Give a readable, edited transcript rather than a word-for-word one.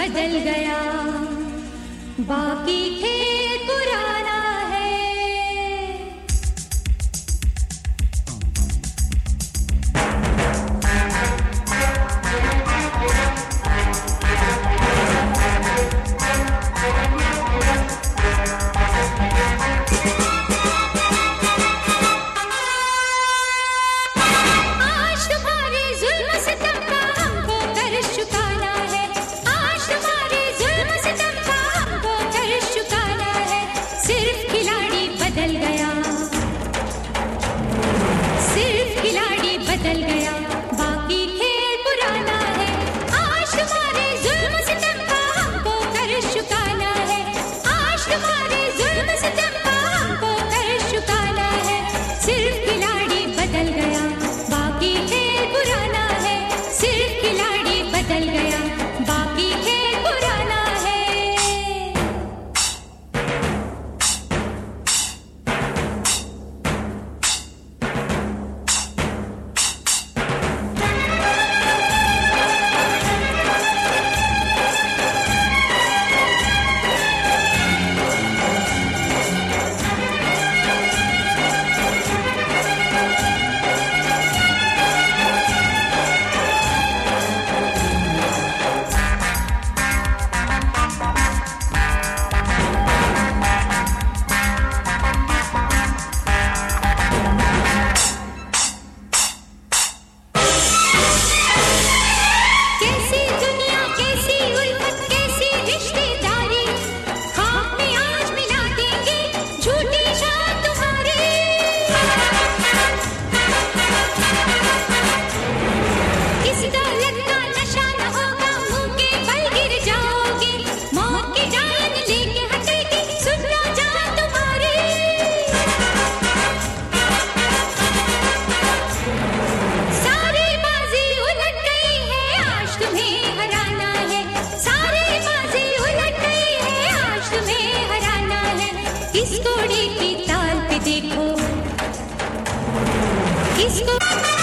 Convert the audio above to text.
बदल गया, बाकी खेल पुराना है। आज तुम्हारे जुल्म सितम का हमको कर्ज चुकाना है, आज तुम्हारे जुल्म सितम का हमको कर्ज चुकाना है। सिर्फ खिलाड़ी बदल गया, सिर्फ खिलाड़ी बदल गया, बाकी खेल पुराना है। आज तुम्हारे जुल्म सितम का हमको कर्ज चुकाना है, आज तुम्हारे जुल्म सितम का हमको कर्ज चुकाना है। सिर्फ खिलाड़ी बदल गया, बाकी खेल पुराना है। सिर्फ खिलाड़ी बदल गया, बाकी खेल पुराना है। कैसी दुनिया, कैसी उल्फत, कैसी रिश्तेदारी, खाक में आज मिला देंगे झूठी शान तुम्हारी। इस दौलत का नशा न होगा, मुंह के बल गिर जाओगे, मौत की जान लेके हटेगी सुनना जान तुम्हारी। सारी बाजी उलट गई है, आज तुम्हें हराना है, सारी बाजी उलट गई है, आज तुम्हें हराना है। इस घोड़े की ताल पे देखो, इसको